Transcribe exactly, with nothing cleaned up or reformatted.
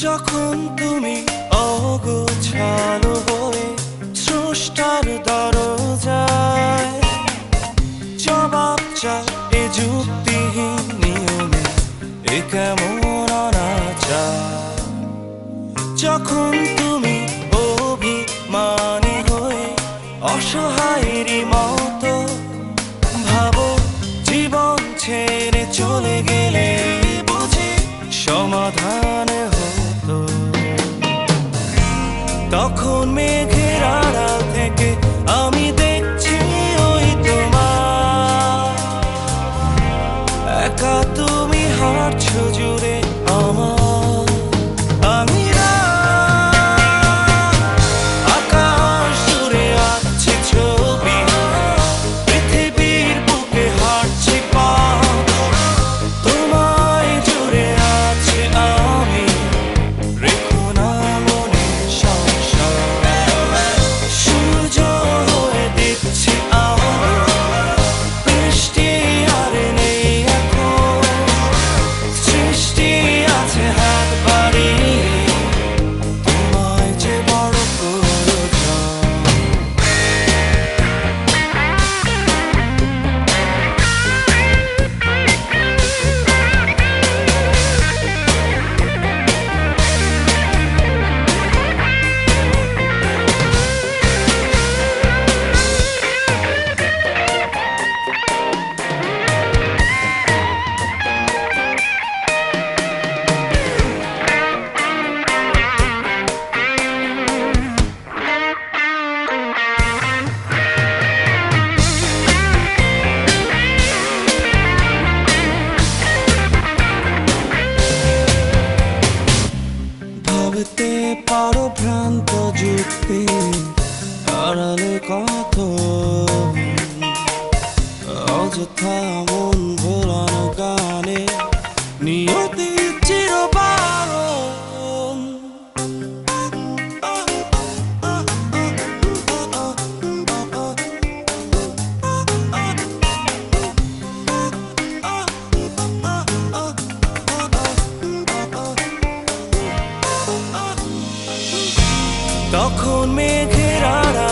যখন তুমি অগোছালো হয়ে স্রষ্টার দরজায় জবাব চাও এ যুক্তিহীন নিয়মে, এ কেমন অনাচার। যখন তুমি অভিমানী হয়ে অসহায়েরই মতো ভাবো জীবন ছেড়ে চলে গেলে বুঝি সমাধান হতো, তখন মেঘের আড়াল থেকে আমি দেখছি ওই তোমার একা তুমি হাঁটছো জুড়ে আমার। আমি না আকাশ জুড়ে আছি ছবি, পৃথিবীর বুকে হাঁটছি পা, তোমায় জুড়ে আছে আমি, রেখো না মনে সংসার। সূর্য হয়ে দিচ্ছি আলো, বৃষ্টি আর নেই এখন, সৃষ্টি আছে হাত বাড়িয়ে, তোমায় যে বড় প্রয়োজন। ভাবতে পারো ভ্রান্ত যুক্তি আড়ালে কত অযথা মন ভোলানো গানে নিয়তি চিরবারণ। তখন মেঘের আড়াল